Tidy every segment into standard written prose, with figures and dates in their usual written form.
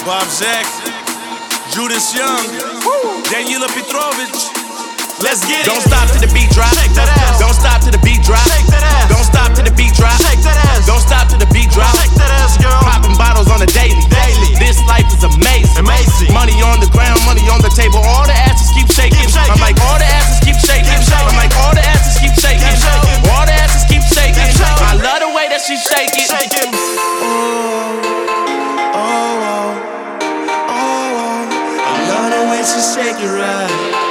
Bob Zach, Judas Young, Daniela Petrovic. Let's get it. Don't stop to the beat drop. Shake that ass. Don't stop to the beat drop. Shake that ass. Don't stop to the beat drop. Shake that ass. Don't stop to the beat drop. Shake that ass, girl. Popping bottles on a daily. This life is amazing. Amazing. Money on the ground, money on the table. All the asses keep shaking. Keep shaking. I'm like, all the asses keep shaking. Keep shaking. I'm like, all the asses keep shaking. Keep shaking. All the asses keep shaking. Keep shaking. I love the way that she's shaking. Shaking. I love the way she shake it right.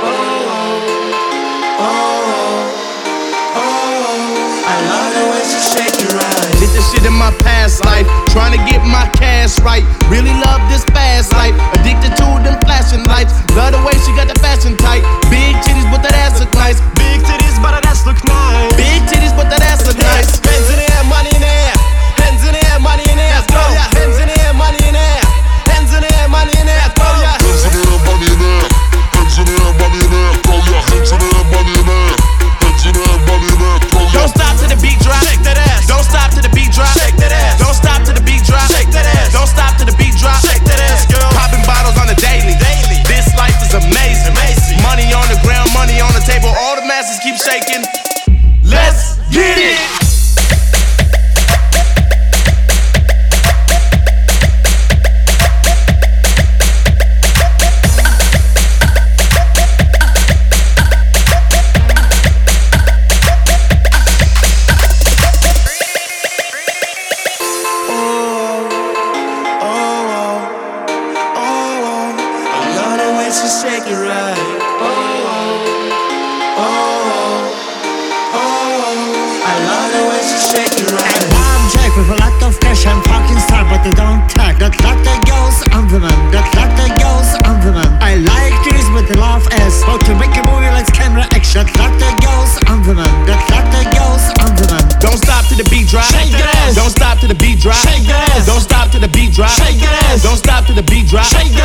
I love the way she shake it right. Did this shit in my past life, trying to get my cash right. Really love this fast life, addicted to them flashing lights. Love the way she got the fashion tight. Big titties, but that ass look nice. Big titties, but that ass look nice. Big titties, but that ass look nice. Hands in the air, money in the air. Hands in the air, money in the air. Let's go. Hands in the air, money in the air. Hands in the air, money in the air. Throw your Hands in the air, money in the air. Hands in the air, money in the air. Throw your hands in the air, money in the air. Hands in the air, money in the air. Throw your. Don't stop to the beat drop. Shake that ass. Don't stop to the beat drop. Shake that ass. Don't stop to the beat drop. Shake that ass. Don't stop to the beat drop. Shake that ass, girl. Popping bottles on a daily. This life is amazing. Amazing. Money on the ground, money on the table. All the masses keep shaking. Let's get it. I love the way she shake it right. I love the way she shake it right. I'm Jack with a lot of cash and fucking star, but they don't tag. That like the girls, I'm the man. That like the girls, I'm the man. I like this, but I love ass. How to make a movie like camera action. That like the girls, I'm the man. That like the girls, I'm the man. Don't stop to the beat drop. Shake that ass. Don't stop to the beat drop. Shake that ass. Don't stop to the beat drop. Shake that ass. Don't stop to the beat drop. Shake